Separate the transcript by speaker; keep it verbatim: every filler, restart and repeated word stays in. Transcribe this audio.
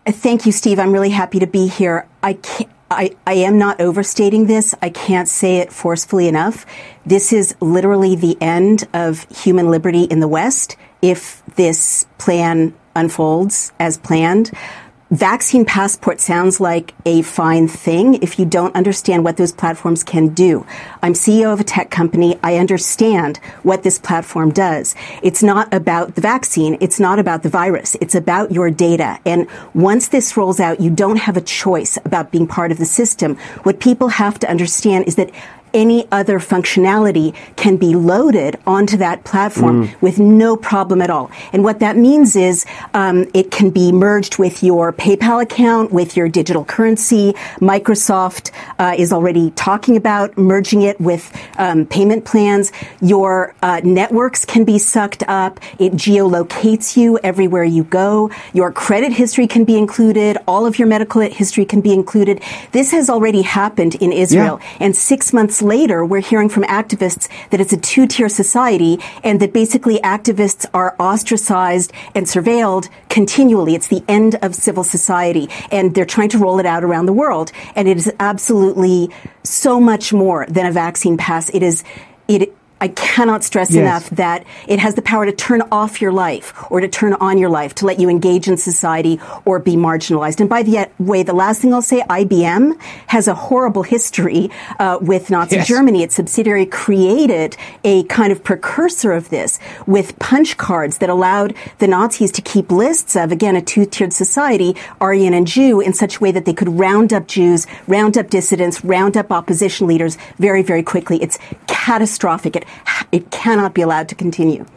Speaker 1: Thank you, Steve. I'm really happy to be here. I can't, I, I am not overstating this. I can't say it forcefully enough. This is literally the end of human liberty in the West if this plan unfolds as planned. Vaccine passport sounds like a fine thing if you don't understand what those platforms can do. I'm C E O of a tech company. I understand what this platform does. It's not about the vaccine. It's not about the virus. It's about your data. And once this rolls out, you don't have a choice about being part of the system. What people have to understand is that any other functionality can be loaded onto that platform mm. with no problem at all. And what that means is um, it can be merged with your PayPal account, with your digital currency. Microsoft uh, is already talking about merging it with um, payment plans. Your uh, networks can be sucked up. It geolocates you everywhere you go. Your credit history can be included. All of your medical history can be included. This has already happened in Israel. Yeah. And six months later, we're hearing from activists that it's a two-tier society and that basically activists are ostracized and surveilled continually. It's the end of civil society, and they're trying to roll it out around the world. And it is absolutely so much more than a vaccine pass. It is, it, I cannot stress yes. enough that it has the power to turn off your life or to turn on your life, to let you engage in society or be marginalized. And by the way, the last thing I'll say, I B M has a horrible history uh, with Nazi yes. Germany. Its subsidiary created a kind of precursor of this with punch cards that allowed the Nazis to keep lists of, again, a two-tiered society, Aryan and Jew, in such a way that they could round up Jews, round up dissidents, round up opposition leaders very, very quickly. It's catastrophic. It It cannot be allowed to continue.